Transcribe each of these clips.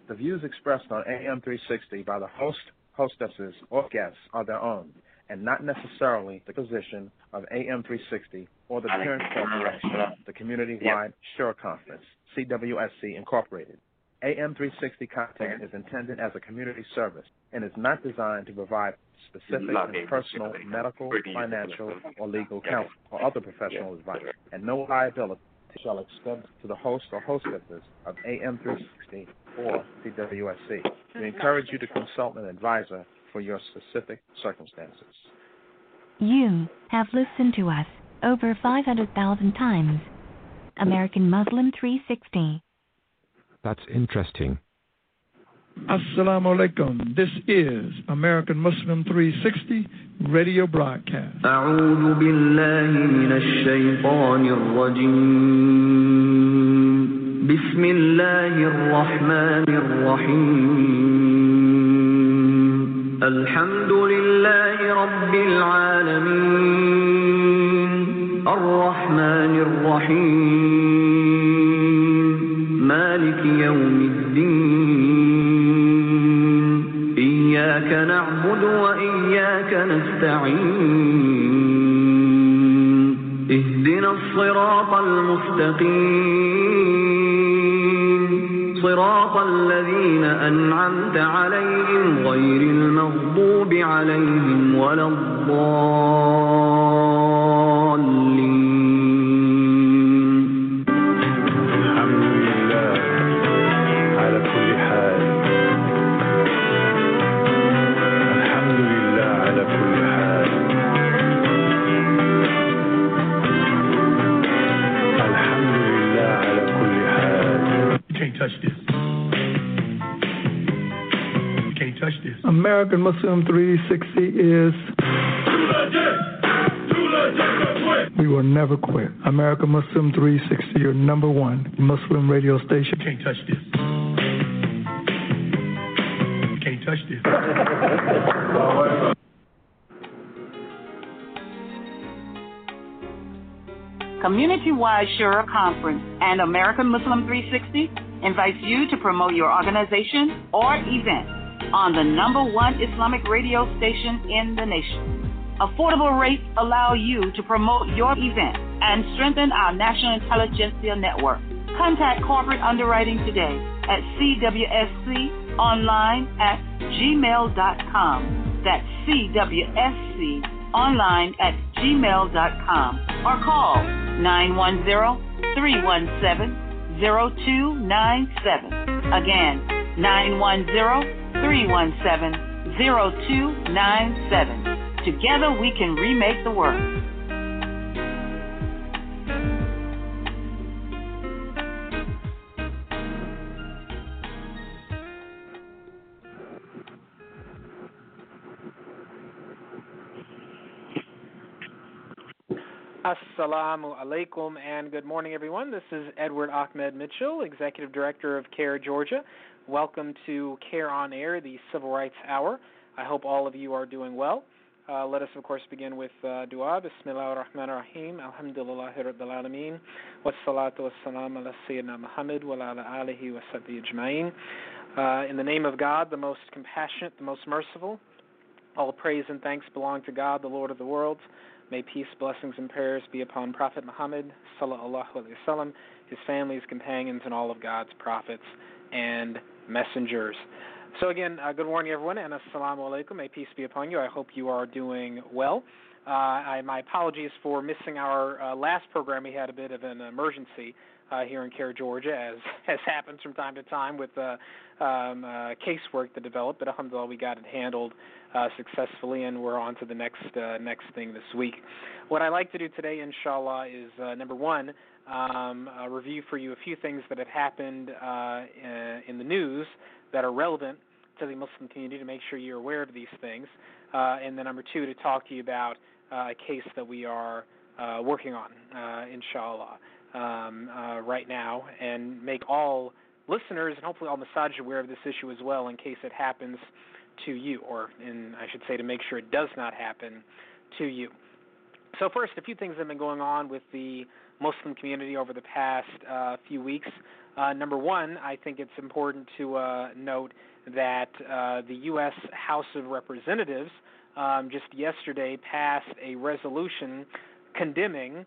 The views expressed on AM 360 by the host, hostesses, or guests are their own, and not necessarily the position of AM 360 or the parent corporation, the Community-Wide Sure Conference, CWSC Incorporated. AM 360 content is intended as a community service and is not designed to provide specific and personal medical, financial, or legal counsel or other professional advice, and no liability shall extend to the host or hostesses of AM 360 or CWSC. We encourage you to consult an advisor for your specific circumstances. You have listened to us over 500,000 times. American Muslim 360. That's interesting. Assalamu alaikum. This is American Muslim 360 radio broadcast. أعوذ بالله من الشيطان الرجيم. بسم الله الرحمن الرحيم. الحمد لله رب العالمين. الرحمن الرحيم. مالك يوم الدين. إياك نعبد وإياك نستعين. اهدنا الصراط المستقيم. صراط الذين أنعمت عليهم غير المغضوب عليهم ولا الضالين. American Muslim 360 is we will never quit. American Muslim 360, your number one Muslim radio station. You can't touch this. You can't touch this. Community-Wide Shura Conference and American Muslim 360 invites you to promote your organization or event on the number one Islamic radio station in the nation. Affordable rates allow you to promote your event and strengthen our national intelligentsia network. Contact corporate underwriting today at cwsconline@gmail.com. That's cwsconline@gmail.com. Or call 910-317-0297. Again, 910-317-0297. Together we can remake the world. Assalamu alaikum and good morning, everyone. This is Edward Ahmed Mitchell, Executive Director of CARE Georgia. Welcome to CARE on Air, the Civil Rights Hour. I hope all of you are doing well. Let us, of course, begin with dua. Bismillah ar-Rahman ar-Rahim. Alhamdulillahi Rabbil Alameen. Wassalatu wassalam ala Sayyidina Muhammad wa ala alihi wa sahbihi ajma'in. In the name of God, the most compassionate, the most merciful, all praise and thanks belong to God, the Lord of the worlds. May peace, blessings, and prayers be upon Prophet Muhammad, sallallahu alaihi wasallam, his family, his companions, and all of God's prophets and messengers. So again, good morning, everyone, and assalamu alaikum. May peace be upon you. I hope you are doing well. My apologies for missing our last program. We had a bit of an emergency here in CARE Georgia, as happens from time to time with casework that developed. But alhamdulillah, we got it handled successfully, and we're on to the next thing this week. What I'd like to do today, inshallah, is number one, review for you a few things that have happened in the news that are relevant to the Muslim community, to make sure you're aware of these things, and then number two, to talk to you about a case that we are working on, inshallah, right now, and make all listeners and hopefully all Masaj aware of this issue as well in case it happens to you, or I should say to make sure it does not happen to you. So first, a few things have been going on with the Muslim community over the past few weeks. Number one, I think it's important to note that the U.S. House of Representatives just yesterday passed a resolution condemning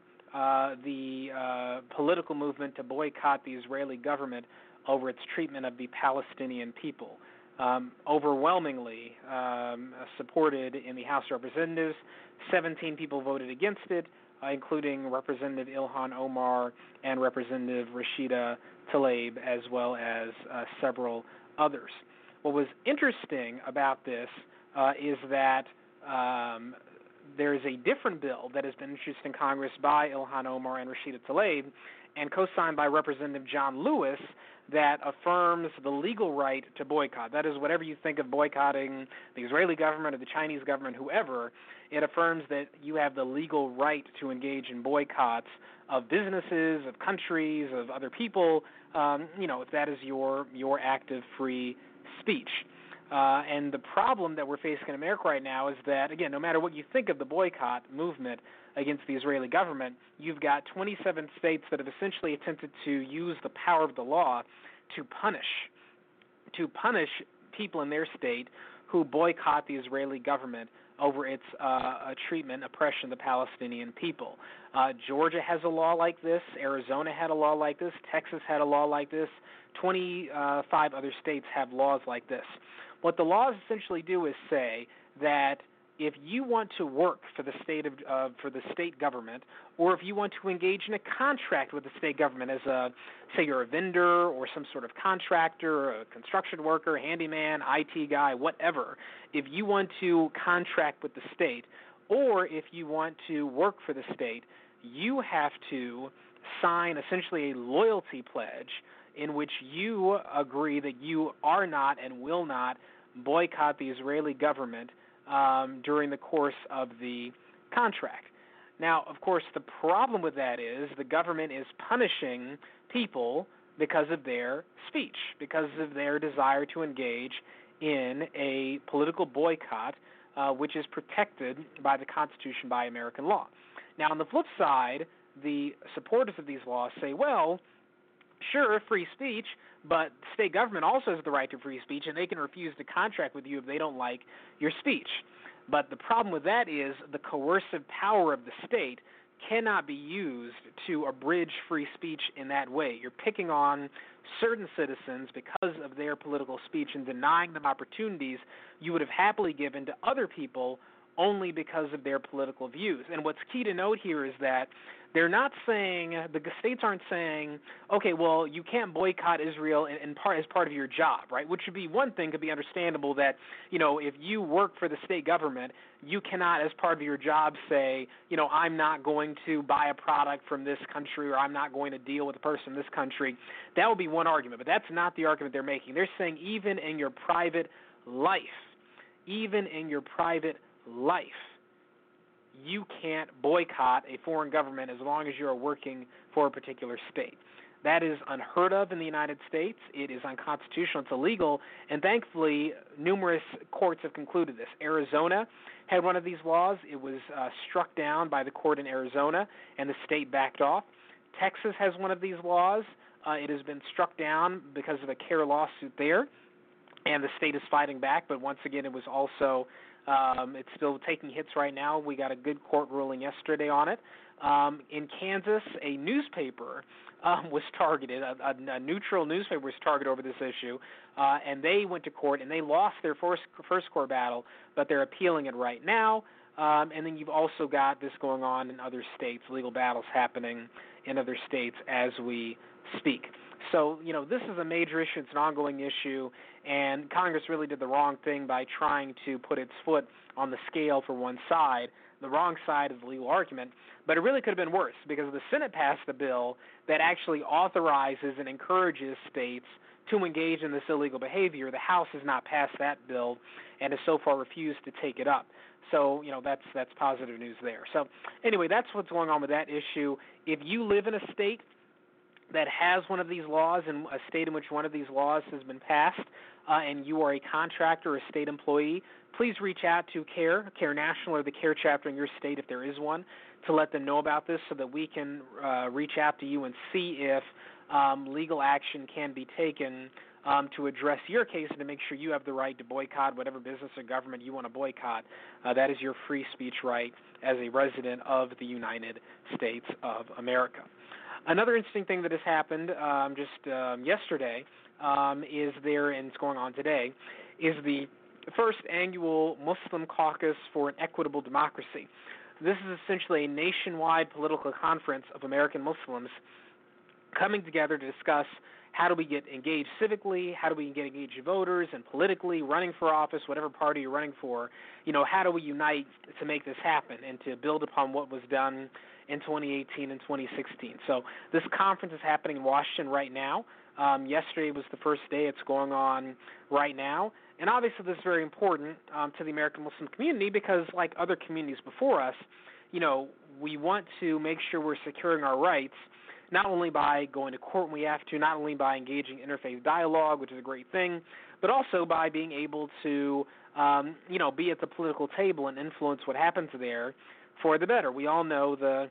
the political movement to boycott the Israeli government over its treatment of the Palestinian people. Overwhelmingly supported in the House of Representatives. 17 people voted against it, including Representative Ilhan Omar and Representative Rashida Tlaib, as well as several others. What was interesting about this is that there is a different bill that has been introduced in Congress by Ilhan Omar and Rashida Tlaib and co-signed by Representative John Lewis that affirms the legal right to boycott. That is, whatever you think of boycotting the Israeli government or the Chinese government, whoever, it affirms that you have the legal right to engage in boycotts of businesses, of countries, of other people, if that is your active free speech. And the problem that we're facing in America right now is that, again, no matter what you think of the boycott movement against the Israeli government, you've got 27 states that have essentially attempted to use the power of the law to punish people in their state who boycott the Israeli government over its treatment, oppression of the Palestinian people. Georgia has a law like this. Arizona had a law like this. Texas had a law like this. 25 other states have laws like this. What the laws essentially do is say that if you want to work for the state government, or if you want to engage in a contract with the state government as say you're a vendor or some sort of contractor, or a construction worker, handyman, IT guy, whatever, if you want to contract with the state, or if you want to work for the state, you have to sign essentially a loyalty pledge in which you agree that you are not and will not boycott the Israeli government during the course of the contract. Now, of course, the problem with that is the government is punishing people because of their speech, because of their desire to engage in a political boycott, which is protected by the Constitution, by American law. Now, on the flip side, the supporters of these laws say, well, sure, free speech, but the state government also has the right to free speech, and they can refuse to contract with you if they don't like your speech. But the problem with that is the coercive power of the state cannot be used to abridge free speech in that way. You're picking on certain citizens because of their political speech and denying them opportunities you would have happily given to other people only because of their political views. And what's key to note here is that they're not saying, the states aren't saying, okay, well, you can't boycott Israel as part of your job, right? Which would be one thing, could be understandable that, if you work for the state government, you cannot, as part of your job, say, I'm not going to buy a product from this country, or I'm not going to deal with a person in this country. That would be one argument, but that's not the argument they're making. They're saying even in your private life, you can't boycott a foreign government as long as you're working for a particular state. That is unheard of in the United States. It is unconstitutional. It's illegal. And thankfully, numerous courts have concluded this. Arizona had one of these laws. It was struck down by the court in Arizona, and the state backed off. Texas has one of these laws. It has been struck down because of a CARE lawsuit there, and the state is fighting back. But once again, it was also it's still taking hits right now. We got a good court ruling yesterday on it. In Kansas, a newspaper was targeted, a neutral newspaper was targeted over this issue, and they went to court, and they lost their first court battle, but they're appealing it right now. And then you've also got this going on in other states, legal battles happening in other states as we speak. So, this is a major issue. It's an ongoing issue, and Congress really did the wrong thing by trying to put its foot on the scale for one side, the wrong side of the legal argument. But it really could have been worse, because the Senate passed a bill that actually authorizes and encourages states to engage in this illegal behavior. The House has not passed that bill and has so far refused to take it up. So, that's positive news there. So, anyway, that's what's going on with that issue. If you live in a state that has one of these laws, and a state in which one of these laws has been passed, and you are a contractor or a state employee, please reach out to CARE National, or the CARE chapter in your state if there is one, to let them know about this so that we can reach out to you and see if legal action can be taken to address your case and to make sure you have the right to boycott whatever business or government you want to boycott. That is your free speech right as a resident of the United States of America. Another interesting thing that has happened yesterday is there, and it's going on today, is the first annual Muslim Caucus for an Equitable Democracy. This is essentially a nationwide political conference of American Muslims coming together to discuss how do we get engaged civically, how do we get engaged voters and politically, running for office, whatever party you're running for, how do we unite to make this happen and to build upon what was done in 2018 and 2016. So this conference is happening in Washington right now. Yesterday was the first day. It's going on right now. And obviously this is very important to the American Muslim community because like other communities before us, we want to make sure we're securing our rights not only by going to court when we have to, not only by engaging interfaith dialogue, which is a great thing, but also by being able to, be at the political table and influence what happens there for the better. We all know the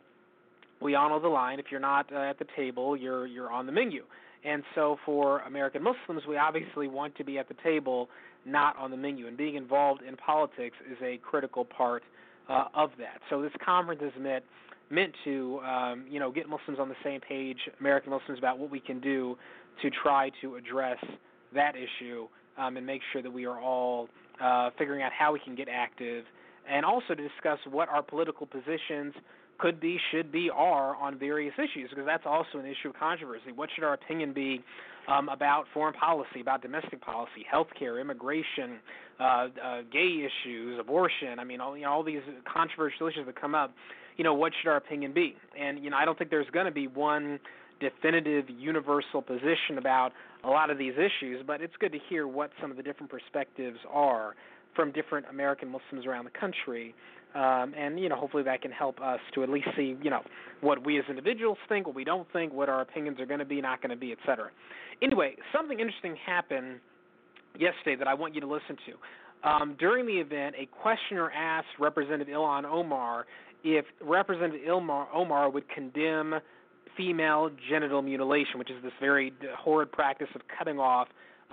line. If you're not at the table, you're on the menu. And so for American Muslims, we obviously want to be at the table, not on the menu. And being involved in politics is a critical part of that. So this conference is meant to, get Muslims on the same page, American Muslims, about what we can do to try to address that issue and make sure that we are all figuring out how we can get active, and also to discuss what our political positions could be, should be, are on various issues, because that's also an issue of controversy. What should our opinion be about foreign policy, about domestic policy, healthcare, immigration, gay issues, abortion? I mean, all these controversial issues that come up. What should our opinion be? And, I don't think there's going to be one definitive universal position about a lot of these issues, but it's good to hear what some of the different perspectives are from different American Muslims around the country. And, hopefully that can help us to at least see, what we as individuals think, what we don't think, what our opinions are going to be, not going to be, et cetera. Anyway, something interesting happened yesterday that I want you to listen to. During the event, a questioner asked Representative Ilhan Omar if Representative Omar would condemn female genital mutilation, which is this very horrid practice of cutting off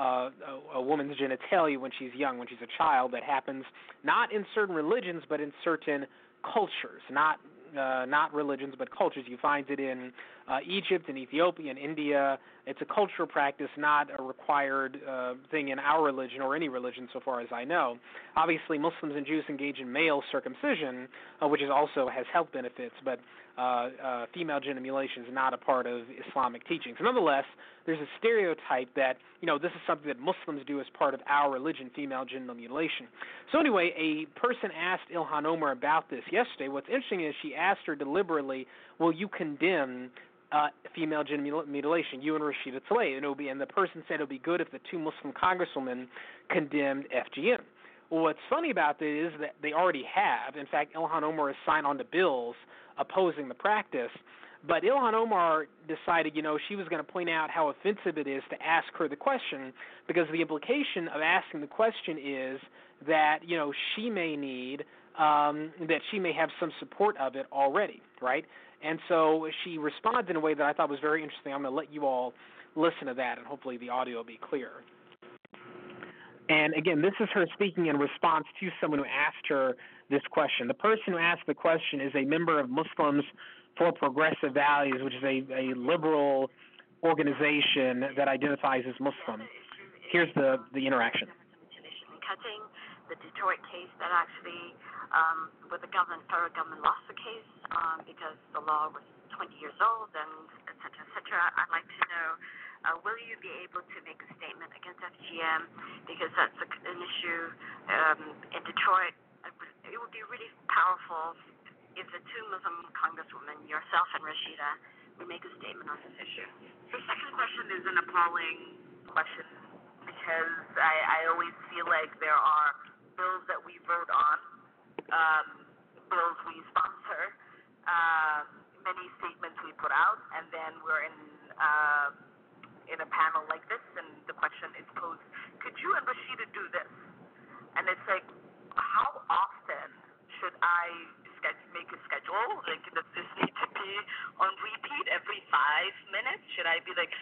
a woman's genitalia when she's young, when she's a child, that happens not in certain religions but in certain cultures, not religions but cultures. You find it in Egypt and Ethiopia and India. It's a cultural practice, not a required thing in our religion or any religion so far as I know. Obviously, Muslims and Jews engage in male circumcision, which also has health benefits, but female genital mutilation is not a part of Islamic teachings. Nonetheless, there's a stereotype that, this is something that Muslims do as part of our religion, female genital mutilation. So anyway, a person asked Ilhan Omar about this yesterday. What's interesting is she asked her deliberately, will you condemn female genital mutilation, you and Rashida Tlaib? And the person said it would be good if the two Muslim congresswomen condemned FGM. Well, what's funny about this is that they already have. In fact, Ilhan Omar has signed on to bills opposing the practice. But Ilhan Omar decided, she was going to point out how offensive it is to ask her the question, because the implication of asking the question is that, she may need, that she may have some support of it already, right? And so she responded in a way that I thought was very interesting. I'm going to let you all listen to that, and hopefully the audio will be clear. And again, this is her speaking in response to someone who asked her this question. The person who asked the question is a member of Muslims for Progressive Values, which is a liberal organization that identifies as Muslim. Here's the interaction. Cutting the Detroit case that actually, where the federal government lost the case because the law was 20 years old, and et cetera, et cetera. I'd like to know, will you be able to make a statement against FGM, because that's an issue in Detroit. It would be really powerful if the two Muslim congresswomen, yourself and Rashida, would make a statement on this issue. The second question is an appalling question, because I always feel like there are bills that we vote on, bills we sponsor, many statements we put out, and then we're in a panel like this, and the question is posed, could you and Rashida do this? And it's like, how often should I make a schedule? Like, does this need to be on repeat every 5 minutes? Should I be like,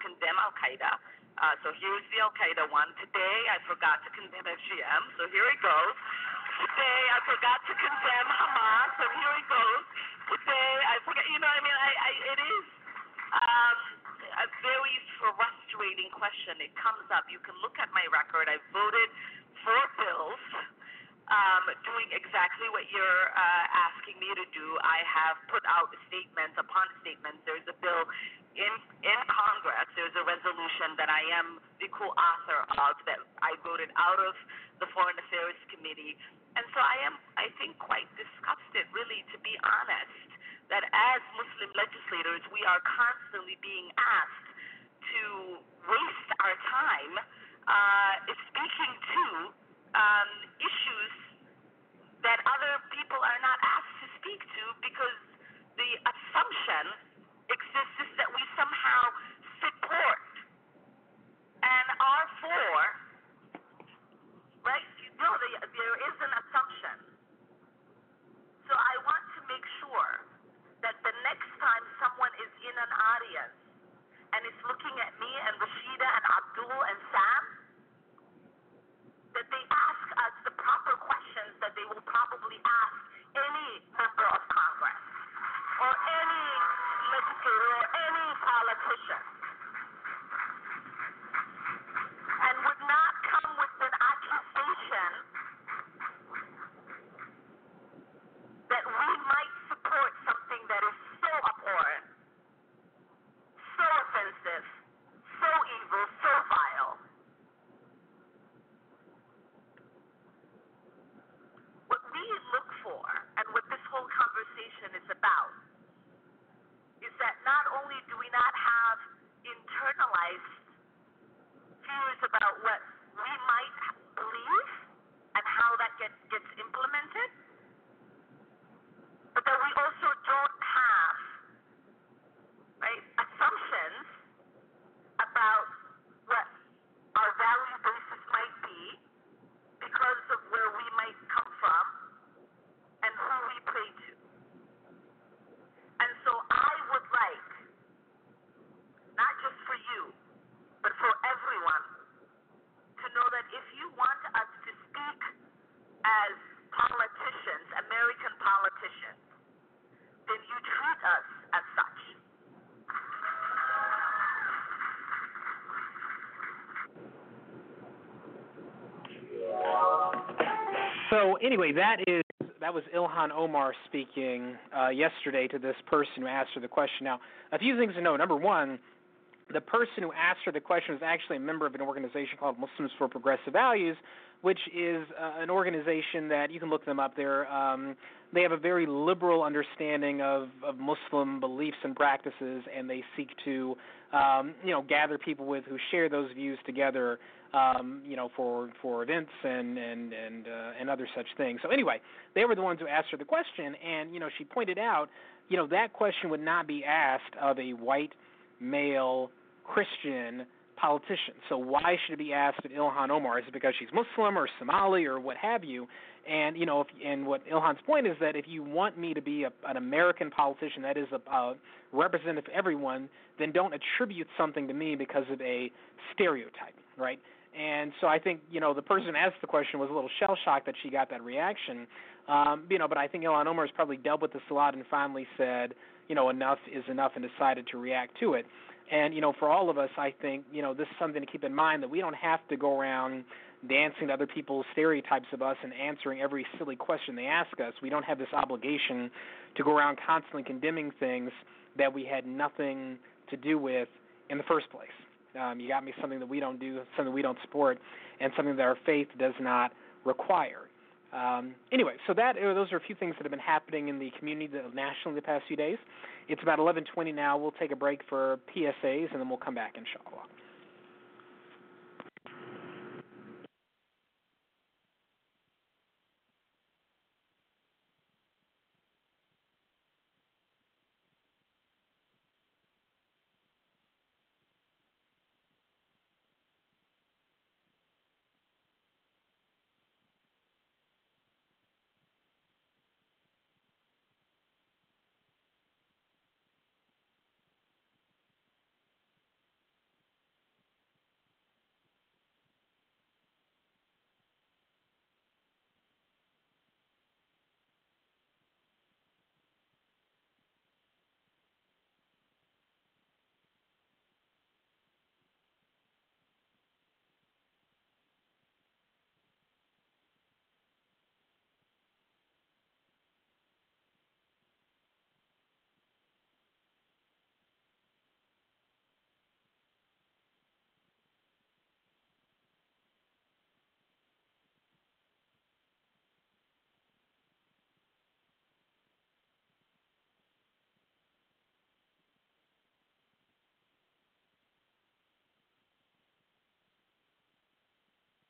condemn Al-Qaeda. So here's the Al-Qaeda one. Today, I forgot to condemn FGM, so here it goes. Today, I forgot to condemn Hamas, so here it goes. Today, I forgot, you know what I mean? It is a very frustrating question. It comes up. You can look at my record. I voted for bills doing exactly what you're asking me to do. I have put out statements upon statements. There's a bill in Congress. There's a resolution that I am the co-author of that I voted out of the Foreign Affairs Committee. And so I am, I think, quite disgusted, really, to be honest, that as Muslim legislators, we are constantly being asked to waste our time speaking to issues that other people are not asked to speak to, because the assumption exists is that we somehow support and are for, right? No, there is an assumption. So I want to make sure that the next time someone is in an audience and is looking at me and Rashida and Abdul and Sam, that they ask us the proper questions that they will probably ask any member of Congress or any legislator or any politician, and would not come with an accusation that we might support something that is so abhorrent, so offensive, so evil, so vile. What we look for, and what this whole conversation is about, is that not only do we not have internalized fears about what we might believe and how that gets implemented, but that we also don't have, right, assumptions about what our value basis might be because of where we might come from and who we pray to. And so I would like, not just for you, but for everyone, to know that if you want us to speak as politicians, American politicians, then you treat us as such. So anyway, that was Ilhan Omar speaking yesterday to this person who asked her the question. Now, a few things to know. Number one, the person who asked her the question was actually a member of an organization called Muslims for Progressive Values, which is an organization that you can look them up there. They have a very liberal understanding of Muslim beliefs and practices, and they seek to, gather people with who share those views together, for events and other such things. So anyway, they were the ones who asked her the question, and she pointed out, that question would not be asked of a white male Christian politician. So why should it be asked of Ilhan Omar? Is it because she's Muslim or Somali or what have you? And and what Ilhan's point is that if you want me to be an American politician that is a representative of everyone, then don't attribute something to me because of a stereotype, right? And so I think the person who asked the question was a little shell shocked that she got that reaction, but I think Ilhan Omar has probably dealt with this a lot and finally said, enough is enough, and decided to react to it. And, for all of us, I think, this is something to keep in mind, that we don't have to go around dancing to other people's stereotypes of us and answering every silly question they ask us. We don't have this obligation to go around constantly condemning things that we had nothing to do with in the first place. You got me something that we don't do, something we don't support, and something that our faith does not require. Anyway, so those are a few things that have been happening in the community nationally the past few days. It's about 11:20 now. We'll take a break for PSAs, and then we'll come back, inshallah.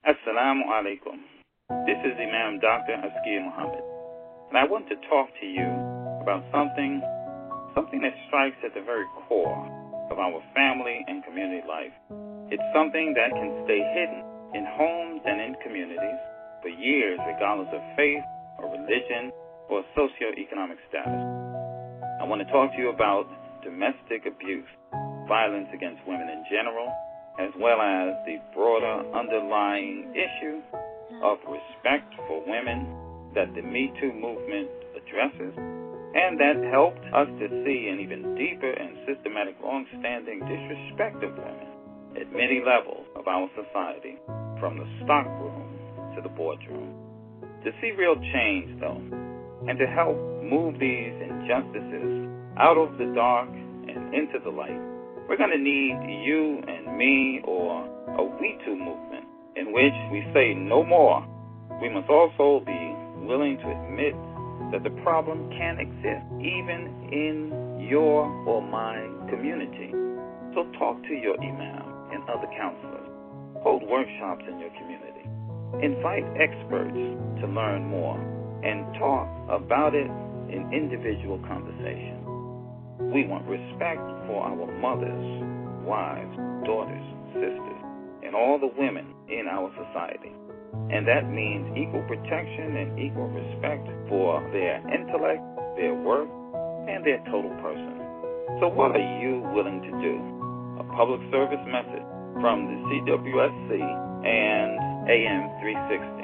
Assalamu alaikum. This is Imam Dr. Askia Muhammad, and I want to talk to you about something that strikes at the very core of our family and community life. It's something that can stay hidden in homes and in communities for years, regardless of faith or religion or socioeconomic status. I want to talk to you about domestic abuse, violence against women in general, as well as the broader underlying issue of respect for women that the Me Too movement addresses, and that helped us to see an even deeper and systematic, long-standing disrespect of women at many levels of our society, from the stockroom to the boardroom. To see real change, though, and to help move these injustices out of the dark and into the light, we're going to need you and me, or a We Too movement, in which we say no more. We must also be willing to admit that the problem can exist even in your or my community. So talk to your imam and other counselors. Hold workshops in your community. Invite experts to learn more and talk about it in individual conversation. We want respect for our mothers, wives, daughters, sisters, and all the women in our society. And that means equal protection and equal respect for their intellect, their work, and their total person. So what are you willing to do? A public service message from the CWSC and AM 360.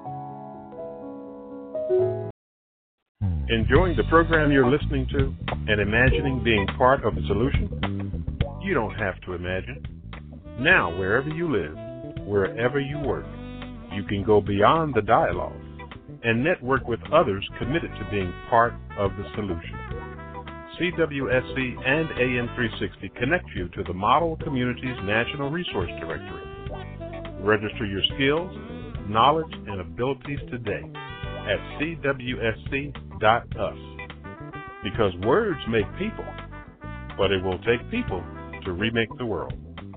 Enjoying the program you're listening to and imagining being part of the solution? You don't have to imagine. Now, wherever you live, wherever you work, you can go beyond the dialogue and network with others committed to being part of the solution. CWSC and AM 360 connect you to the Model Communities National Resource Directory. Register your skills, knowledge, and abilities today at cwsc.us. Because words make people, but it will take people to remake the world.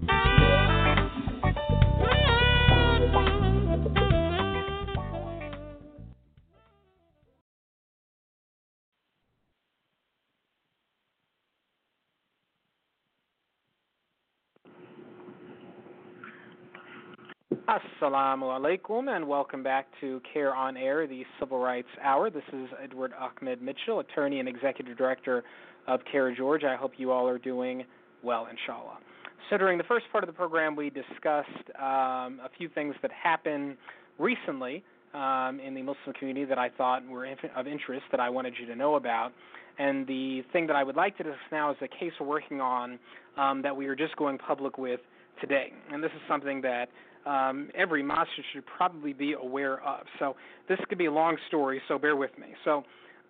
Assalamu alaikum, and welcome back to Care on Air, the Civil Rights Hour. This is Edward Ahmed Mitchell, attorney and executive director of CARE Georgia. I hope you all are doing well, inshallah. So during the first part of the program, we discussed a few things that happened recently in the Muslim community that I thought were of interest that I wanted you to know about. And the thing that I would like to discuss now is a case we're working on that we are just going public with today. And this is something that every masjid should probably be aware of. So this could be a long story, so bear with me. So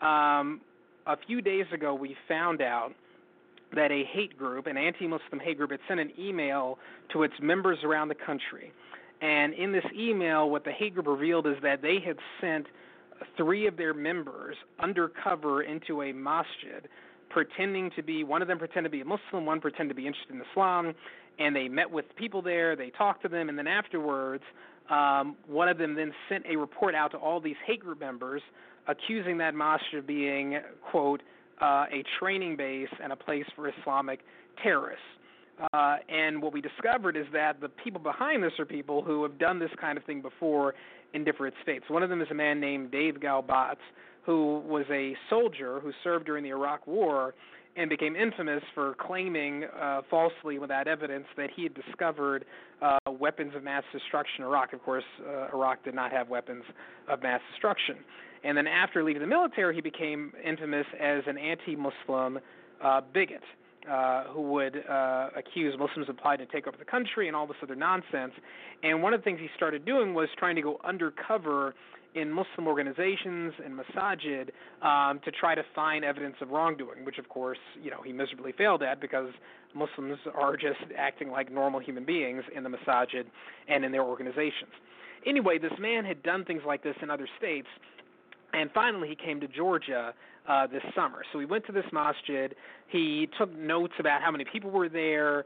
a few days ago, we found out that a hate group, an anti-Muslim hate group, had sent an email to its members around the country. And in this email, what the hate group revealed is that they had sent 3 of their members undercover into a masjid, pretending to be, one of them pretended to be a Muslim, one pretended to be interested in Islam, and they met with people there, they talked to them, and then afterwards, one of them then sent a report out to all these hate group members, accusing that masjid of being, quote, a training base and a place for Islamic terrorists. And what we discovered is that the people behind this are people who have done this kind of thing before in different states. One of them is a man named Dave Galbatz, who was a soldier who served during the Iraq War and became infamous for claiming falsely without evidence that he had discovered weapons of mass destruction in Iraq. Of course, Iraq did not have weapons of mass destruction. And then after leaving the military, he became infamous as an anti-Muslim bigot who would accuse Muslims of plotting to take over the country and all this other nonsense. And one of the things he started doing was trying to go undercover in Muslim organizations and masajid to try to find evidence of wrongdoing, which, of course, he miserably failed at because Muslims are just acting like normal human beings in the masajid and in their organizations. Anyway, this man had done things like this in other states, And finally, he came to Georgia this summer. So he went to this masjid. He took notes about how many people were there,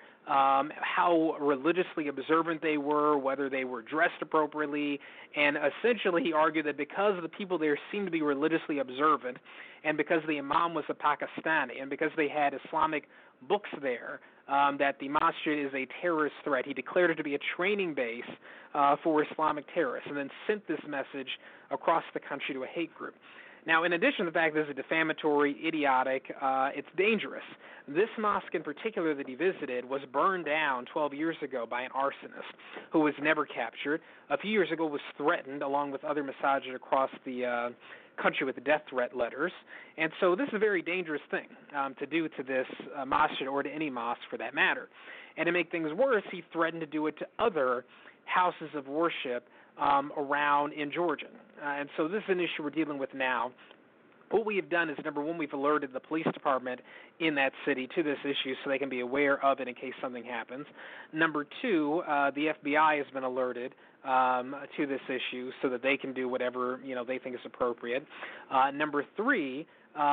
how religiously observant they were, whether they were dressed appropriately, and essentially he argued that because the people there seemed to be religiously observant, and because the imam was a Pakistani, and because they had Islamic books there, that the masjid is a terrorist threat. He declared it to be a training base for Islamic terrorists, and then sent this message across the country to a hate group. Now, in addition to the fact that this is defamatory, idiotic, it's dangerous. This mosque in particular that he visited was burned down 12 years ago by an arsonist who was never captured. A few years ago was threatened along with other masajid across the country with death threat letters. And so this is a very dangerous thing to do to this masjid or to any mosque for that matter. And to make things worse, he threatened to do it to other houses of worship around in Georgia. And so this is an issue we're dealing with now. What we have done is, number one, we've alerted the police department in that city to this issue so they can be aware of it in case something happens. Number two, the FBI has been alerted to this issue so that they can do whatever they think is appropriate. Number three,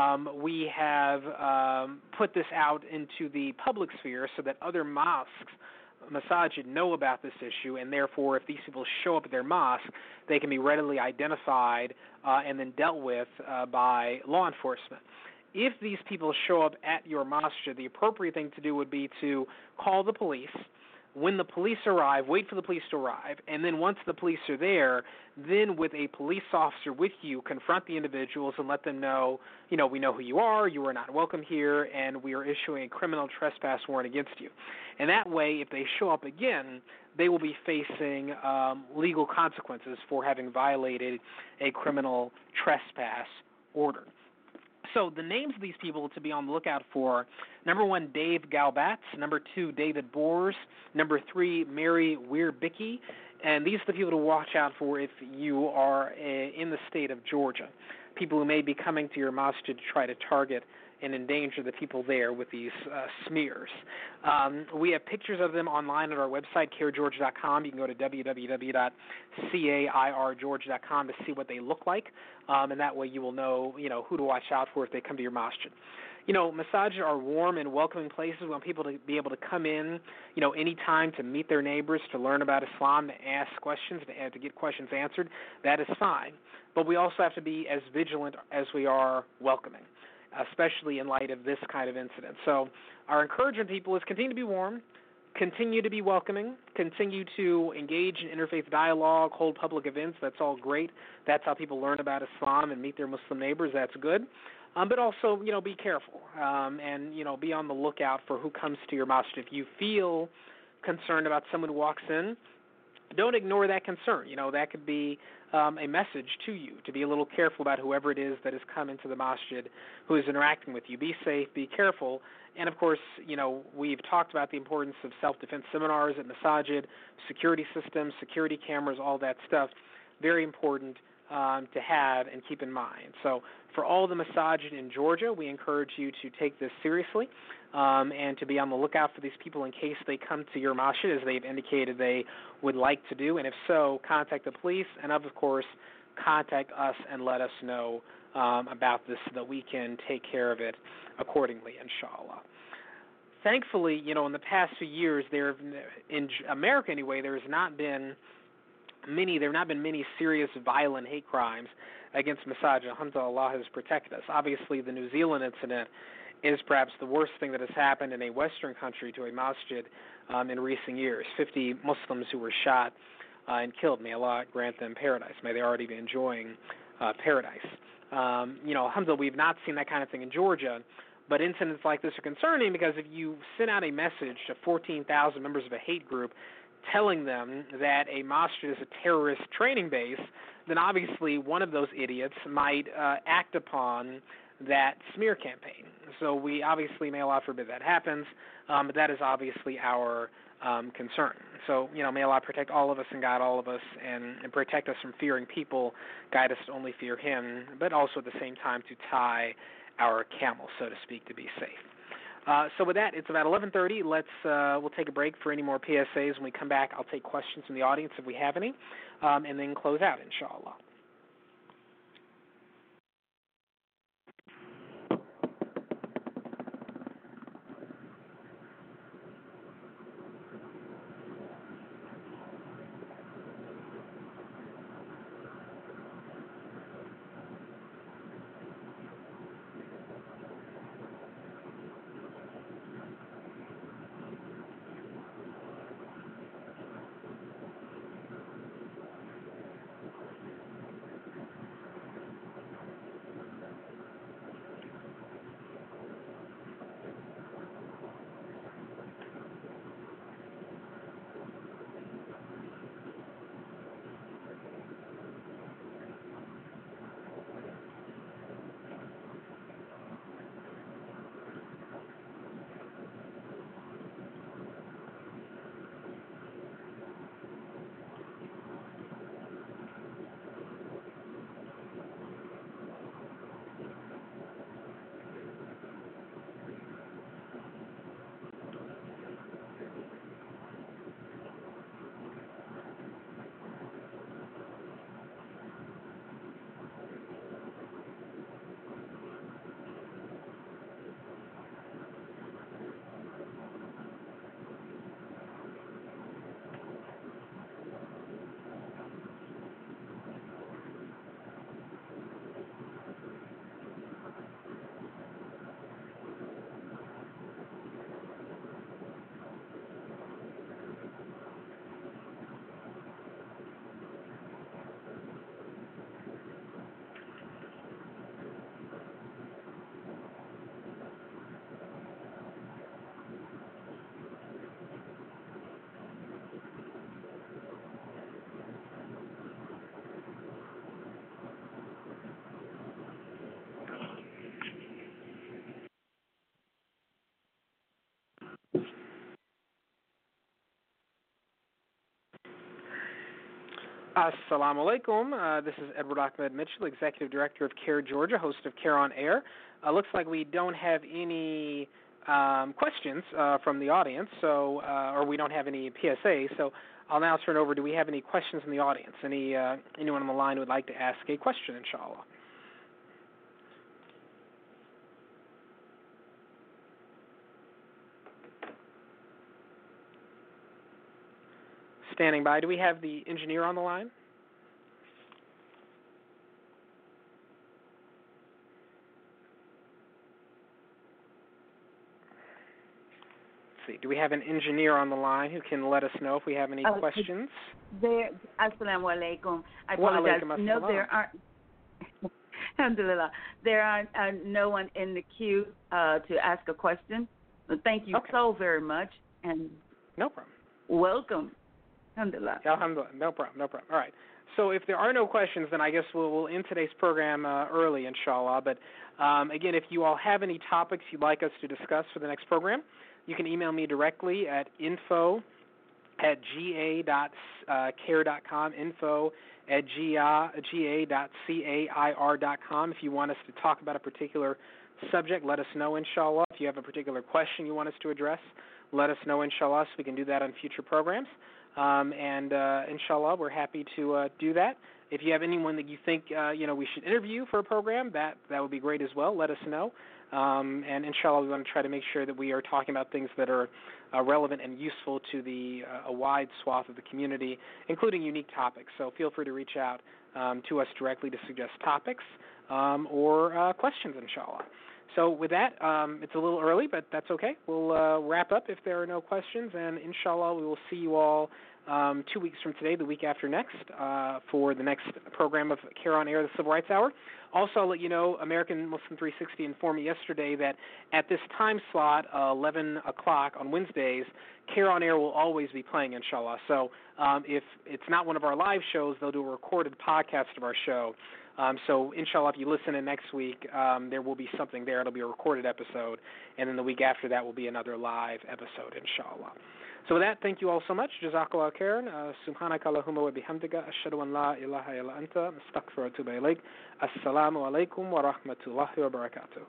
we have put this out into the public sphere so that other mosques, masajid, know about this issue, and therefore if these people show up at their mosque, they can be readily identified and then dealt with by law enforcement. If these people show up at your masjid, the appropriate thing to do would be to call the police. When the police arrive, wait for the police to arrive, and then once the police are there, then with a police officer with you, confront the individuals and let them know, we know who you are not welcome here, and we are issuing a criminal trespass warrant against you. And that way, if they show up again, they will be facing legal consequences for having violated a criminal trespass order. So the names of these people to be on the lookout for: number one, Dave Galbatz; number two, David Boers; number three, Mary Weirbicki. And these are the people to watch out for if you are in the state of Georgia, people who may be coming to your mosque to try to target and endanger the people there with these smears. We have pictures of them online at our website, caregeorgia.com. You can go to www.cairgeorgia.com to see what they look like, and that way you will know, who to watch out for if they come to your masjid. Masajid are warm and welcoming places. We want people to be able to come in, any time to meet their neighbors, to learn about Islam, to ask questions, to get questions answered. That is fine. But we also have to be as vigilant as we are welcoming, especially in light of this kind of incident. So our encouragement, people, is continue to be warm, continue to be welcoming, continue to engage in interfaith dialogue, hold public events. That's all great. That's how people learn about Islam and meet their Muslim neighbors. That's good. But also, be careful and, be on the lookout for who comes to your mosque. If you feel concerned about someone who walks in, don't ignore that concern. That could be a message to you to be a little careful about whoever it is that has come into the masjid who is interacting with you. Be safe, be careful. And, of course, we've talked about the importance of self-defense seminars at masajid, security systems, security cameras, all that stuff. Very important to have and keep in mind. So for all the masajid in Georgia, we encourage you to take this seriously and to be on the lookout for these people in case they come to your masjid, as they've indicated they would like to do. And if so, contact the police and, of course, contact us and let us know about this so that we can take care of it accordingly, inshallah. Thankfully, in the past few years, in America anyway, there have not been many serious violent hate crimes against masajid. Alhamdulillah, Allah has protected us. Obviously, the New Zealand incident is perhaps the worst thing that has happened in a Western country to a masjid in recent years. 50 Muslims who were shot and killed. May Allah grant them paradise. May they already be enjoying paradise. Alhamdulillah, we've not seen that kind of thing in Georgia, but incidents like this are concerning because if you send out a message to 14,000 members of a hate group telling them that a masjid is a terrorist training base, then obviously one of those idiots might act upon that smear campaign. So we obviously, may Allah forbid that happens, but that is obviously our concern. So, may Allah protect all of us and guide all of us and protect us from fearing people, guide us to only fear Him, but also at the same time to tie our camel, so to speak, to be safe. So with that, it's about 11:30. We'll take a break for any more PSAs. When we come back, I'll take questions from the audience if we have any, and then close out, inshallah. Assalamu alaikum. This is Edward Ahmed Mitchell, Executive Director of CARE Georgia, host of CARE on Air. Looks like we don't have any questions from the audience, so or we don't have any PSA, so I'll now turn over. Do we have any questions from the audience? Anyone on the line would like to ask a question, inshallah? Standing by. Do we have the engineer on the line? Let's see. Do we have an engineer on the line who can let us know if we have any questions? Assalamu alaikum. I apologize. No, there aren't. Alhamdulillah. There are no one in the queue to ask a question. Thank you so very much. And no problem. Welcome. Alhamdulillah. Alhamdulillah. No problem. All right. So if there are no questions, then I guess we'll end today's program early, inshallah. But again, if you all have any topics you'd like us to discuss for the next program, you can email me directly at info@ga.care.com, info@ga.cair.com. If you want us to talk about a particular subject, let us know, inshallah. If you have a particular question you want us to address, let us know, inshallah, so we can do that on future programs. Inshallah, we're happy to do that. If you have anyone that you think we should interview for a program, that would be great as well. Let us know. And inshallah, we want to try to make sure that we are talking about things that are relevant and useful to a wide swath of the community, including unique topics. So feel free to reach out to us directly to suggest topics or questions, inshallah. So with that, it's a little early, but that's okay. We'll wrap up if there are no questions, and inshallah, we will see you all 2 weeks from today, the week after next, for the next program of CARE on Air, the Civil Rights Hour. Also, I'll let you know, American Muslim 360 informed me yesterday that at this time slot, 11 o'clock on Wednesdays, CARE on Air will always be playing, inshallah. So if it's not one of our live shows, they'll do a recorded podcast of our show. So, inshallah, if you listen in next week, there will be something there. It'll be a recorded episode. And then the week after that will be another live episode, inshallah. So with that, thank you all so much. Jazakallah khairan. Subhanaka Allahumma wa bihamdika. Ashhadu an la ilaha illa anta. Astaghfiruka wa atubu ilayk. Assalamu alaikum wa rahmatullahi wa barakatuh.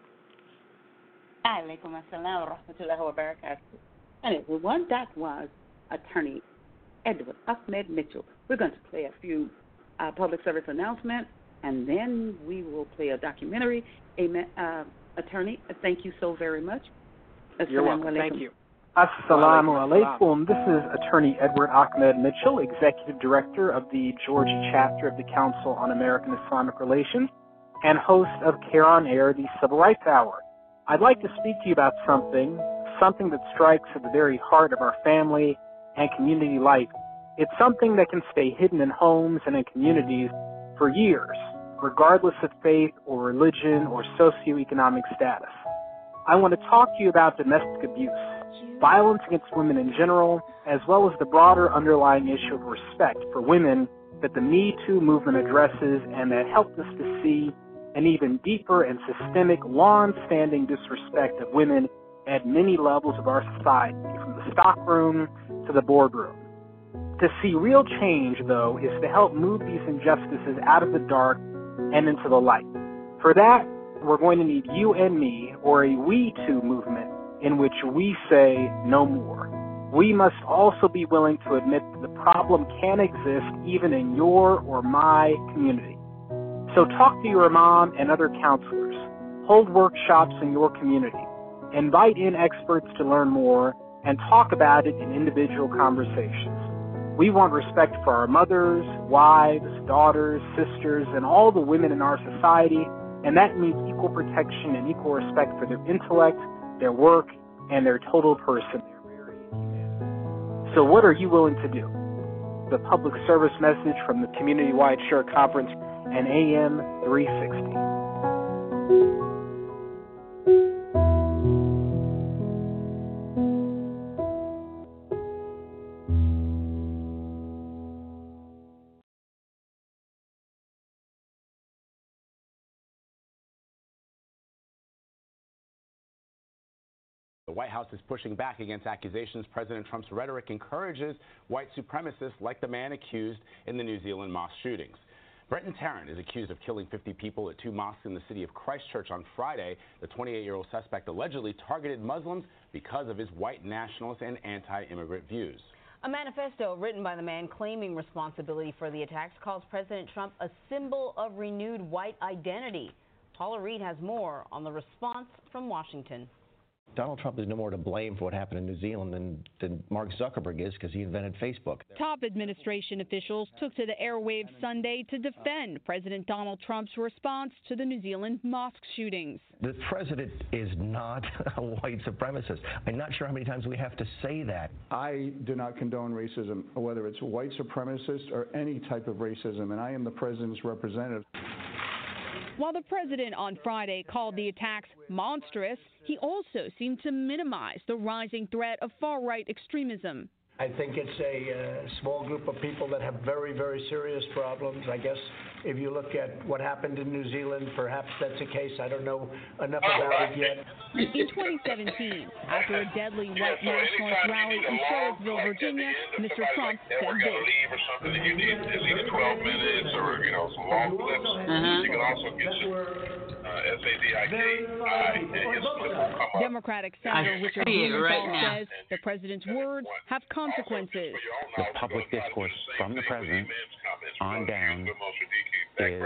Alaikum assalam wa rahmatullahi wa barakatuh. And everyone, that was Attorney Edward Ahmed Mitchell. We're going to play a few public service announcements, and then we will play a documentary. Amen. Attorney, thank you so very much. You're welcome. Thank you. Assalamu alaikum. This is Attorney Edward Ahmed Mitchell, Executive Director of the Georgia chapter of the Council on American Islamic Relations and host of CARE on Air, the Civil Rights Hour. I'd like to speak to you about something that strikes at the very heart of our family and community life. It's something that can stay hidden in homes and in communities for years, regardless of faith or religion or socioeconomic status. I want to talk to you about domestic abuse, violence against women in general, as well as the broader underlying issue of respect for women that the Me Too movement addresses and that helped us to see an even deeper and systemic, long-standing disrespect of women at many levels of our society, from the stockroom to the boardroom. To see real change, though, is to help move these injustices out of the dark and into the light. For that, we're going to need you and me, or a We Too movement, in which we say no more. We must also be willing to admit that the problem can exist even in your or my community. So talk to your imam and other counselors. Hold workshops in your community. Invite in experts to learn more and talk about it in individual conversations. We want respect for our mothers, wives, daughters, sisters, and all the women in our society, and that means equal protection and equal respect for their intellect, their work, and their total person. So what are you willing to do? The public service message from the Community-Wide Shura Conference and AM 360. The White House is pushing back against accusations President Trump's rhetoric encourages white supremacists like the man accused in the New Zealand mosque shootings. Brenton Tarrant is accused of killing 50 people at 2 mosques in the city of Christchurch on Friday. The 28-year-old suspect allegedly targeted Muslims because of his white nationalist and anti-immigrant views. A manifesto written by the man claiming responsibility for the attacks calls President Trump a symbol of renewed white identity. Paula Reed has more on the response from Washington. Donald Trump is no more to blame for what happened in New Zealand than Mark Zuckerberg is, because he invented Facebook. Top administration officials took to the airwaves Sunday to defend President Donald Trump's response to the New Zealand mosque shootings. The president is not a white supremacist. I'm not sure how many times we have to say that. I do not condone racism, whether it's white supremacist or any type of racism, and I am the president's representative. While the president on Friday called the attacks monstrous, he also seemed to minimize the rising threat of far-right extremism. I think it's a small group of people that have very, very serious problems. I guess if you look at what happened in New Zealand, perhaps that's a case. I don't know enough about it yet. In 2017, after a deadly white nationalist rally in Charlottesville, Virginia, Mr. Trump said this. Leave or something, and you need at least 12 minutes or, some long clips. You can also get your Democratic Senator Richard Blumenthal says the president's words have consequences. The public discourse from the president on down is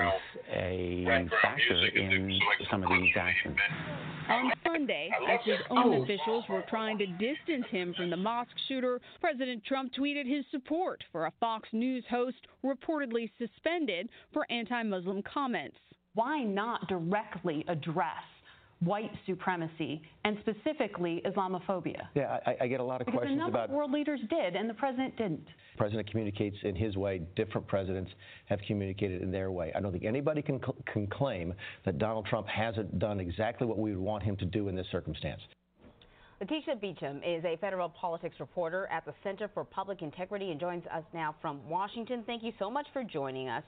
a factor in some of these actions. On Sunday, as his own officials were trying to distance him from the mosque shooter, President Trump tweeted his support for a Fox News host reportedly suspended for anti-Muslim comments. Why not directly address white supremacy and specifically Islamophobia? Yeah, I get a lot of because questions a number about. of world leaders did, and the president didn't. The president communicates in his way. Different presidents have communicated in their way. I don't think anybody can claim that Donald Trump hasn't done exactly what we would want him to do in this circumstance. Letitia Beecham is a federal politics reporter at the Center for Public Integrity and joins us now from Washington. Thank you so much for joining us.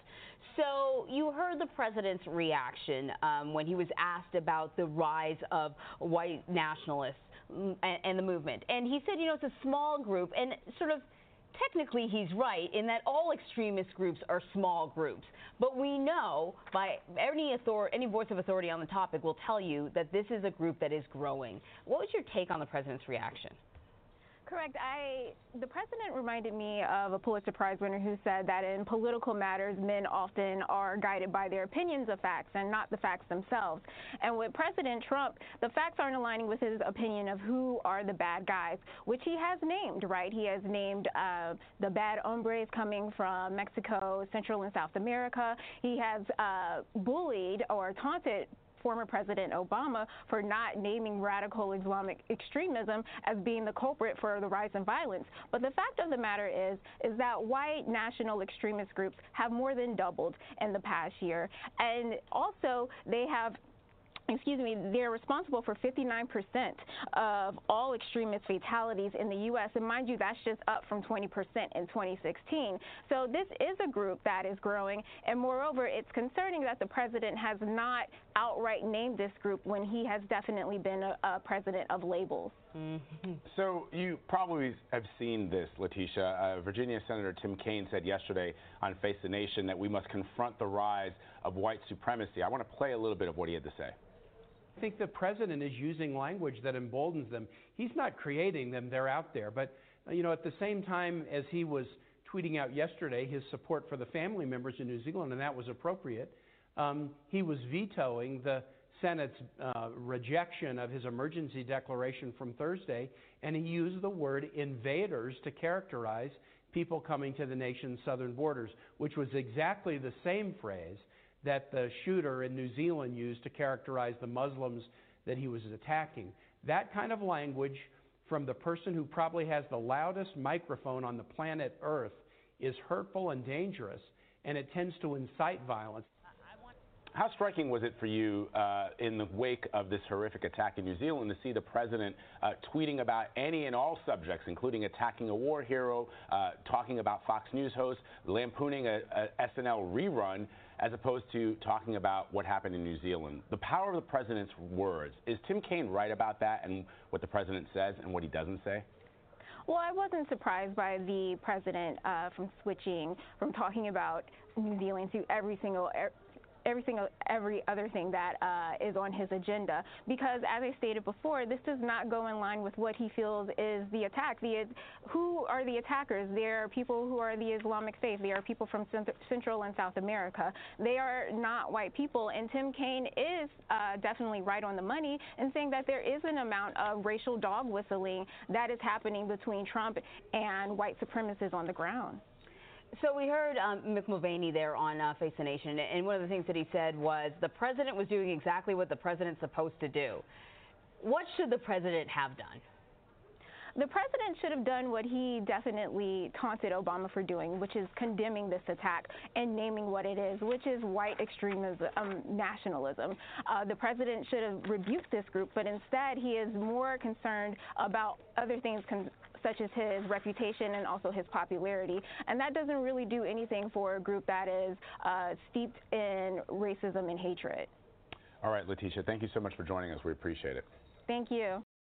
So you heard the president's reaction when he was asked about the rise of white nationalists and the movement. And he said, it's a small group, and sort of technically he's right in that all extremist groups are small groups. But we know by any voice of authority on the topic will tell you that this is a group that is growing. What was your take on the president's reaction? Correct. The president reminded me of a Pulitzer Prize winner who said that in political matters, men often are guided by their opinions of facts and not the facts themselves. And with President Trump, the facts aren't aligning with his opinion of who are the bad guys, which he has named, right? He has named the bad hombres coming from Mexico, Central and South America. He has bullied or taunted former President Obama for not naming radical Islamic extremism as being the culprit for the rise in violence. But the fact of the matter is that white national extremist groups have more than doubled in the past year. And also they have they're responsible for 59% of all extremist fatalities in the U.S. And mind you, that's just up from 20% in 2016. So this is a group that is growing. And moreover, it's concerning that the president has not outright named this group when he has definitely been a president of labels. Mm-hmm. So you probably have seen this, Letitia. Virginia Senator Tim Kaine said yesterday on Face the Nation that we must confront the rise of white supremacy. I want to play a little bit of what he had to say. I think the president is using language that emboldens them. He's not creating them, they're out there. But, at the same time as he was tweeting out yesterday his support for the family members in New Zealand, and that was appropriate, he was vetoing the Senate's rejection of his emergency declaration from Thursday, and he used the word invaders to characterize people coming to the nation's southern borders, which was exactly the same phrase that the shooter in New Zealand used to characterize the Muslims that he was attacking. That kind of language from the person who probably has the loudest microphone on the planet Earth is hurtful and dangerous, and it tends to incite violence. How striking was it for you in the wake of this horrific attack in New Zealand to see the president tweeting about any and all subjects, including attacking a war hero, talking about Fox News hosts, lampooning a SNL rerun, as opposed to talking about what happened in New Zealand? The power of the president's words. Is Tim Kaine right about that and what the president says and what he doesn't say? Well, I wasn't surprised by the president from switching from talking about New Zealand to every other thing that is on his agenda, because as I stated before, this does not go in line with what he feels is the attack. Who are the attackers? They are people who are the Islamic faith. They are people from Central and South America. They are not white people, and Tim Kaine is definitely right on the money in saying that there is an amount of racial dog whistling that is happening between Trump and white supremacists on the ground. So we heard Mick Mulvaney there on Face the Nation, and one of the things that he said was the president was doing exactly what the president's supposed to do. What should the president have done? The president should have done what he definitely taunted Obama for doing, which is condemning this attack and naming what it is, which is white extremism, nationalism. The president should have rebuked this group, but instead he is more concerned about other things such as his reputation and also his popularity. And that doesn't really do anything for a group that is steeped in racism and hatred. All right, Letitia, thank you so much for joining us. We appreciate it. Thank you.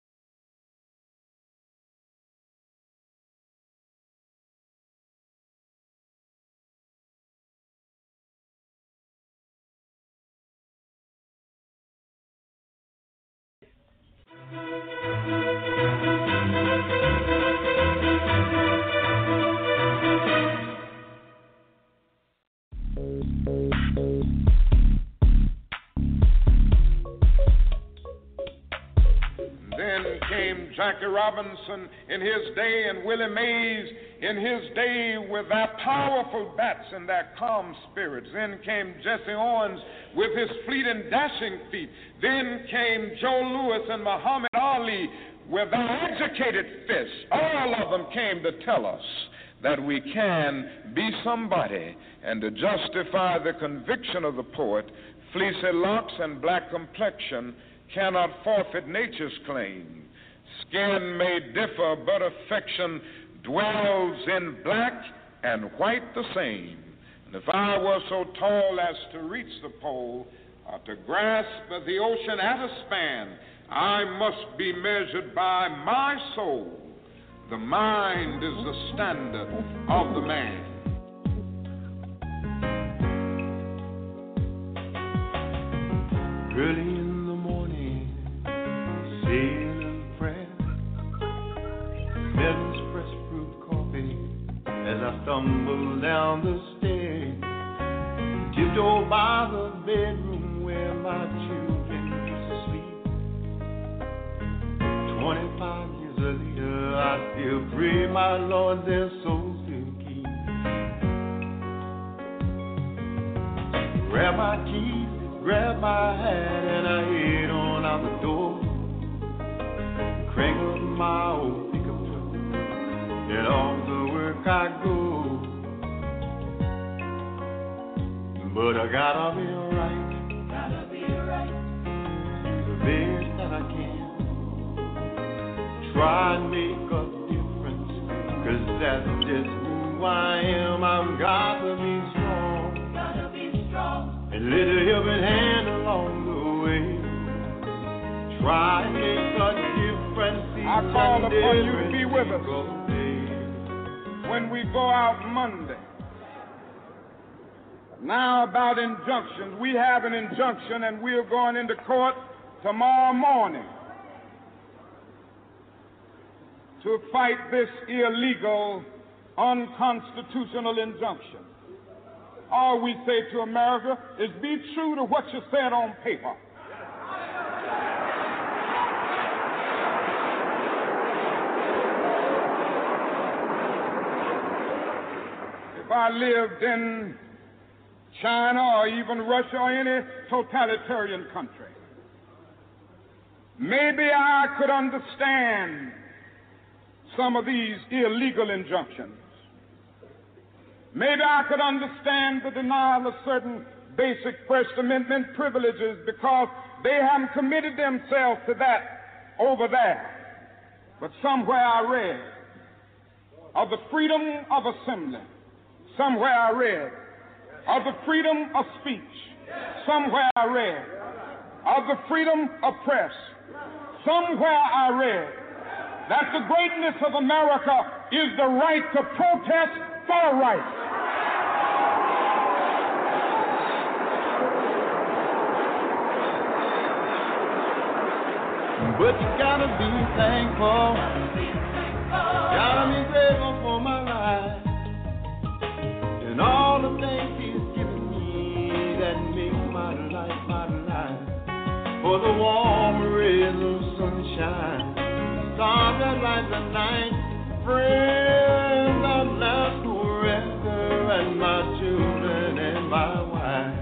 Then came Jackie Robinson in his day and Willie Mays in his day with their powerful bats and their calm spirits. Then came Jesse Owens with his fleet and dashing feet. Then came Joe Louis and Muhammad Ali with their educated fists. All of them came to tell us that we can be somebody, and to justify the conviction of the poet, fleecy locks and black complexion cannot forfeit nature's claim. Skin may differ, but affection dwells in black and white the same. And if I were so tall as to reach the pole, or to grasp the ocean at a span, I must be measured by my soul. The mind is the standard of the man. Early in the morning, saying a prayer, Milton's fresh brewed coffee as I stumble down the stairs, tiptoe by the bedroom where my children used to sleep. 25 years later, I still pray my Lord their souls will keep. Grab my keys, grab my hat, and I head on out the door. Crank up my old pickup truck, and off to work I go. But I gotta be right, do the best that I can. Try and make a difference, 'cause that's just who I am. I've got to be strong, and lend a helping hand along the way. Try and make a difference. I call upon you to be with us when we go out Monday. Now about injunctions. We have an injunction, and we're going into court tomorrow morning to fight this illegal, unconstitutional injunction. All we say to America is be true to what you said on paper. If I lived in China or even Russia or any totalitarian country, maybe I could understand some of these illegal injunctions. Maybe I could understand the denial of certain basic First Amendment privileges because they haven't committed themselves to that over there. But somewhere I read of the freedom of assembly. Somewhere I read of the freedom of speech. Somewhere I read of the freedom of press. Somewhere I read that the greatness of America is the right to protest for rights. But you gotta be thankful. Gotta be grateful for my life and all the things He's given me that make my life. For the warm rays of sunshine, stars that light the night, friends that last forever, and my children and my wife.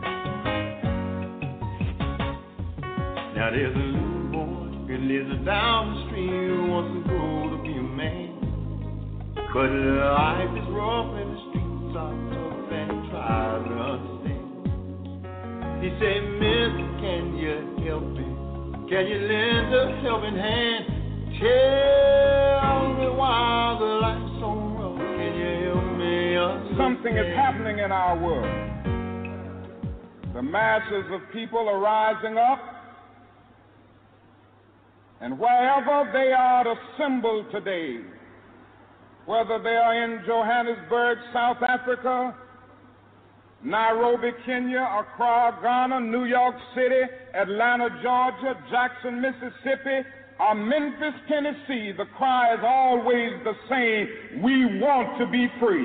Now there's a little boy who lives down the street who wants to grow to be a man, but life is rough and the streets are tough and he tries to understand. He said, Miss, can you help me? Can you lend a helping hand? Tell me why the life's so rough. Can you help me understand? Something is happening in our world. The masses of people are rising up, and wherever they are assembled today, whether they are in Johannesburg, South Africa, Nairobi, Kenya, Accra, Ghana, New York City, Atlanta, Georgia, Jackson, Mississippi, or Memphis, Tennessee, the cry is always the same: we want to be free.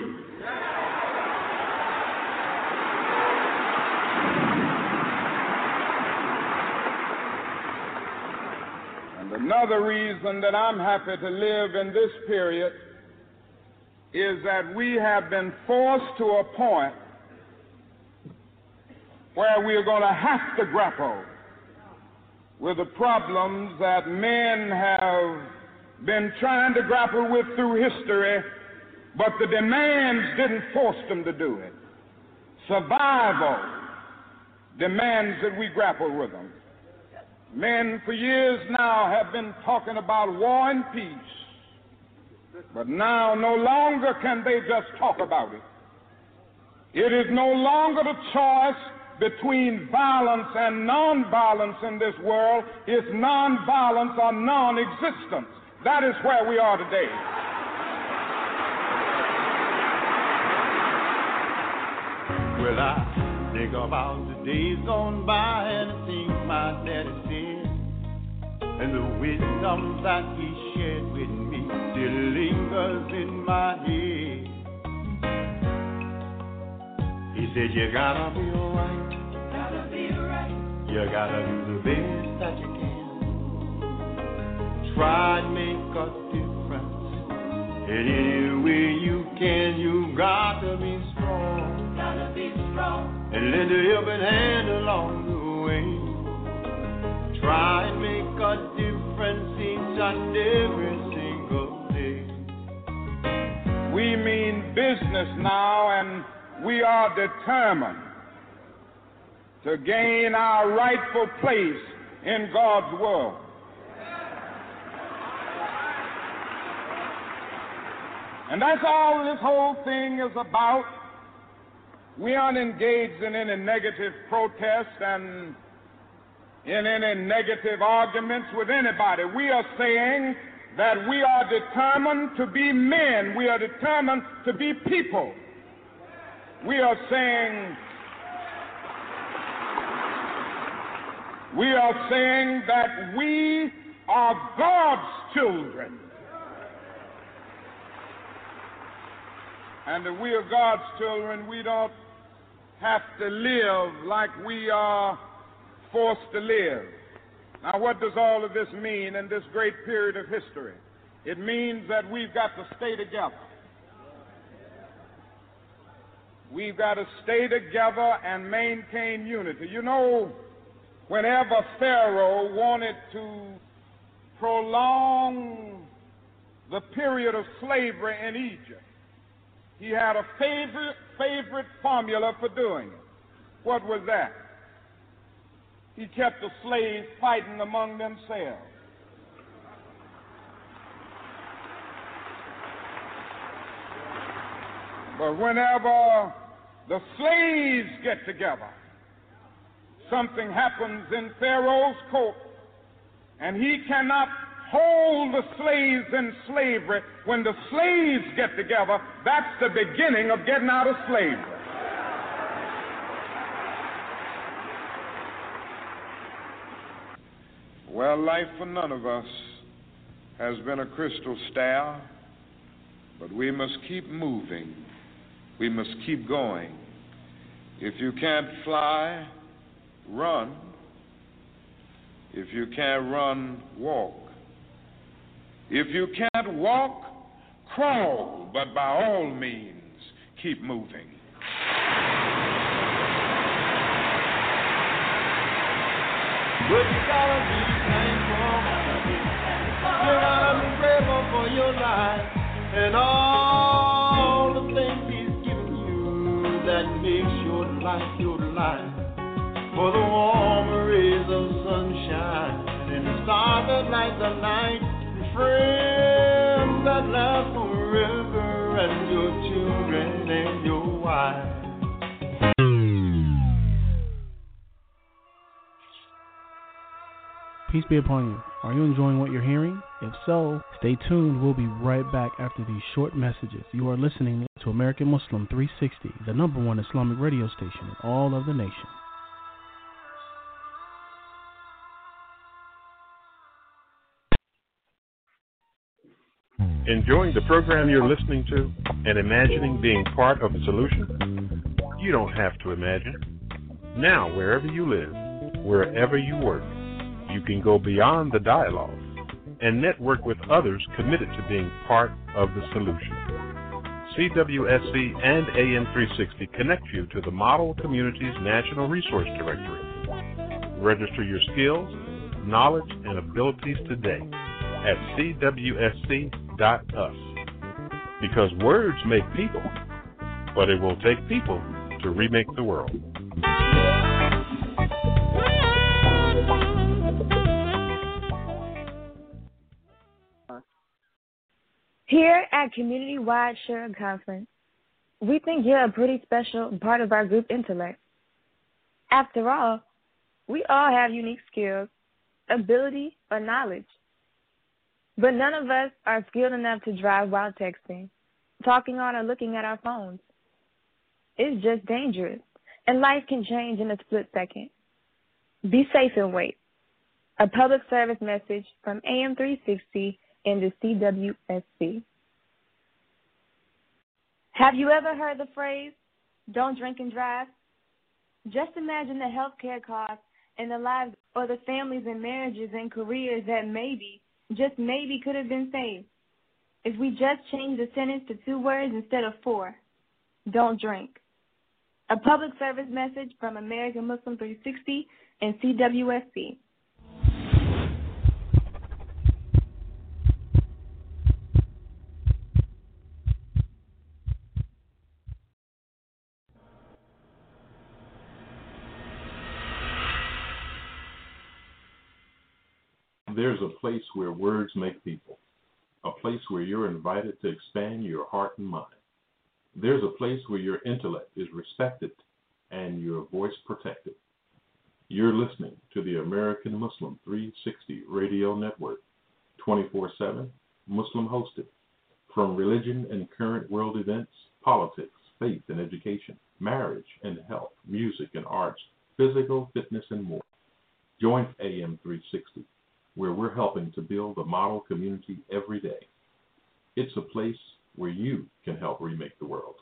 And another reason that I'm happy to live in this period is that we have been forced to a point where we are going to have to grapple with the problems that men have been trying to grapple with through history, but the demands didn't force them to do it. Survival demands that we grapple with them. Men for years now have been talking about war and peace, but now no longer can they just talk about it. It is no longer the choice between violence and non-violence in this world. It's non-violence or non-existence. That is where we are today. Well, I think about the days gone by and the things my daddy said, and the wisdom that he shared with me still lingers in my head. He said, you gotta be alright. You gotta do the best that you can. Try to make a difference in any way you can. You gotta be strong. And lend a helping hand along the way. Try and make a difference each and every single day. We mean business now, and we are determined to gain our rightful place in God's world. And that's all this whole thing is about. We aren't engaged in any negative protest and in any negative arguments with anybody. We are saying that we are determined to be men. We are determined to be people. We are saying that we are God's children. And if we are God's children, we don't have to live like we are forced to live. Now, what does all of this mean in this great period of history? It means that we've got to stay together. We've got to stay together and maintain unity. You know, whenever Pharaoh wanted to prolong the period of slavery in Egypt, he had a favorite formula for doing it. What was that? He kept the slaves fighting among themselves. But whenever the slaves get together, something happens in Pharaoh's court, and he cannot hold the slaves in slavery. When the slaves get together, that's the beginning of getting out of slavery. Well, life for none of us has been a crystal stair, but we must keep moving. We must keep going. If you can't fly, run. If you can't run, walk. If you can't walk, crawl, but by all means, keep moving. But you gotta be thankful. You gotta be grateful for your life and all the things He's given you that makes your life. For the warm rays of sunshine and the stars that light the night, and friends that last forever, and your children and your wife. Peace be upon you. Are you enjoying what you're hearing? If so, stay tuned. We'll be right back after these short messages. You are listening to American Muslim 360, the #1 Islamic radio station in all of the nation. Enjoying the program you're listening to and imagining being part of the solution? You don't have to imagine. Now, wherever you live, wherever you work, you can go beyond the dialogue and network with others committed to being part of the solution. CWSC and AM360 connect you to the Model Communities National Resource Directory. Register your skills, knowledge, and abilities today at cwsc.us. Because words make people, but it will take people to remake the world. Here at Community-Wide Sharing Conference, we think you're a pretty special part of our group intellect. After all, we all have unique skills, ability, or knowledge. But none of us are skilled enough to drive while texting, talking on, or looking at our phones. It's just dangerous, and life can change in a split second. Be safe and wait. A public service message from AM360 and the CWSC. Have you ever heard the phrase, don't drink and drive? Just imagine the health care costs and the lives or the families and marriages and careers that maybe, just maybe, could have been saved if we just changed the sentence to 2 words instead of 4. Don't drink. A public service message from American Muslim 360 and CWSC. There's a place where words make people, a place where you're invited to expand your heart and mind. There's a place where your intellect is respected and your voice protected. You're listening to the American Muslim 360 radio network, 24/7, Muslim hosted. From religion and current world events, politics, faith and education, marriage and health, music and arts, physical fitness and more. Join AM 360. Where we're helping to build a model community every day. It's a place where you can help remake the world.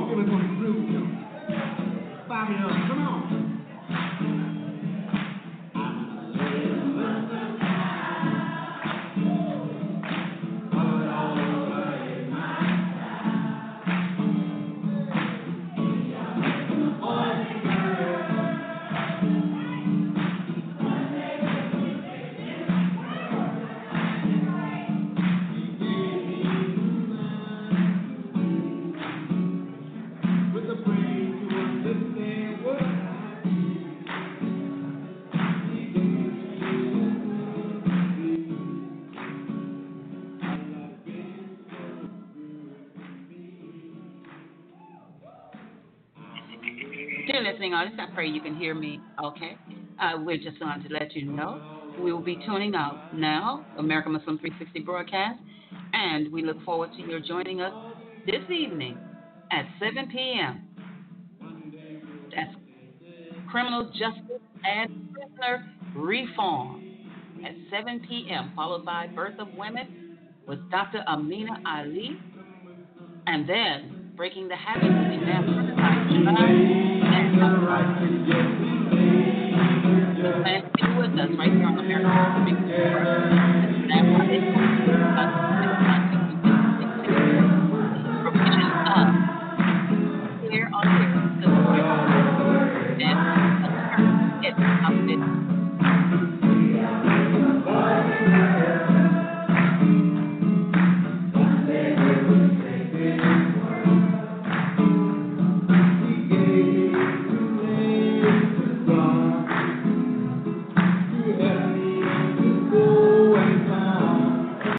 on, give me some blues. Fire me up, come on. Dear listening audience, I pray you can hear me okay. We're just going to let you know we will be tuning out now, American Muslim 360 broadcast, and we look forward to your joining us this evening at 7 p.m. That's Criminal Justice and Prisoner Reform at 7 p.m., followed by Birth of Women with Dr. Amina Ali, and then Breaking the Habit with Imam and be with us right here on American here on here.